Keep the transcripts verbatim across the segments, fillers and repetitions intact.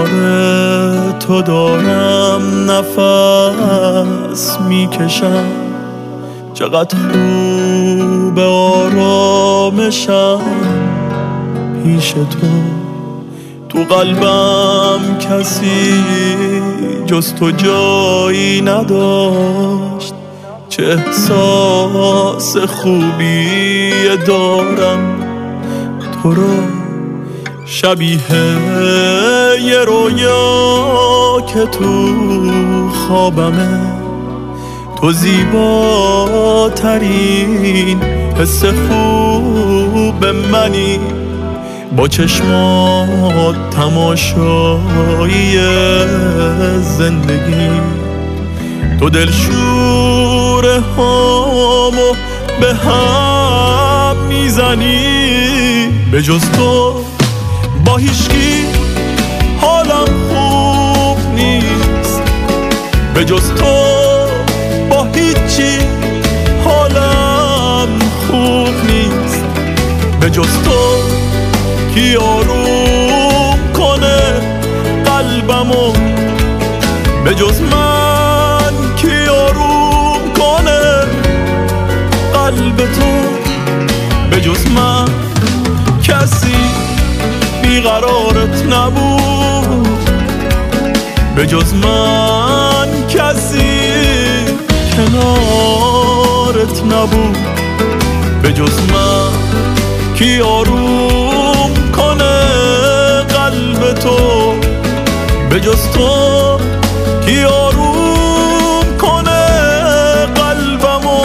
تو دارم نفس میکشم، چقدر خوب آرامشم پیش تو. تو قلبم کسی جز تو جایی نداشت، چه احساس خوبی دارم تو رو، شبیه یه رویا که تو خوابمه. تو زیباترین حس خوب منی، با چشمات تماشایی زندگی. تو دلشور هامو به هم میزنی، به جز تو با هیچکی حالم خوب نیست، به جز تو با هیچی حالم خوب نیست، به جز تو کی آروم کنه قلبمو، به جز من کی آروم کنه قلب تو، به جز من کسی بیقرارت نبود، به جز من کسی کنارت نبود، به جز من کی آروم کنه قلب تو، به جز تو کی آروم کنه قلبمو.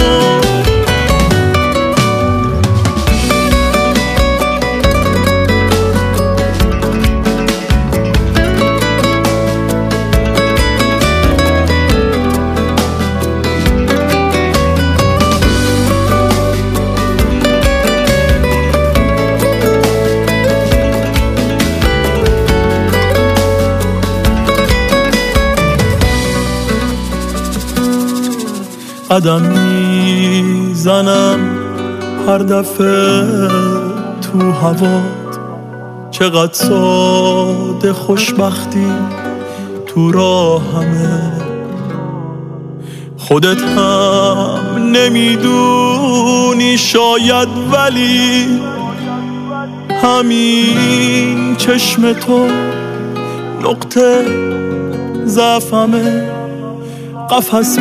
قدم میزنم هر دفعه تو هوات، چقدر ساده خوشبختی تو راهمه. خودت هم نمیدونی شاید، ولی همین چشم تو نقطه ضعفمه. قفس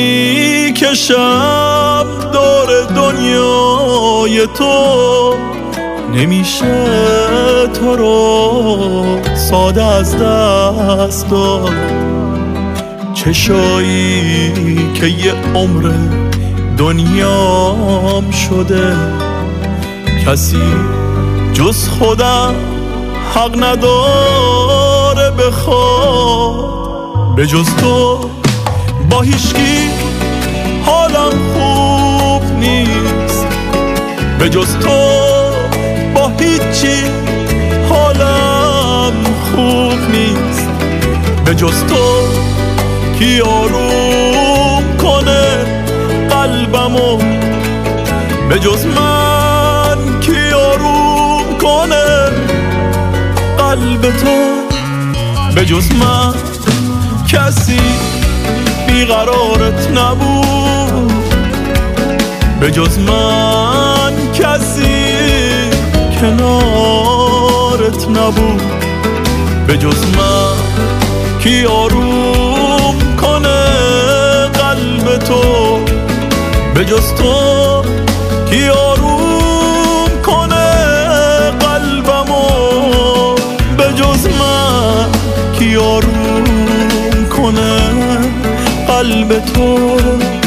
میکشم دور دنیای تو، نمیشه تو رو ساده از دست داد. چشایی که یه عمر دنیام شده، کسی جز خودم حق نداره بخواد، به جز تو با هیچکی حالم خوب نیست، به جز تو با هیچی حالم خوب نیست، به جز تو کی آروم کنه قلبمو، به جز من کی آروم کنه قلب تو، به جز من کسی بیقرارت نبود، به جز من کسی کنارت نبود، به جز من کی آروم کنه قلب تو، به جز تو کی آروم کنه قلبمو، به جز من کی آروم کنه قلب تو.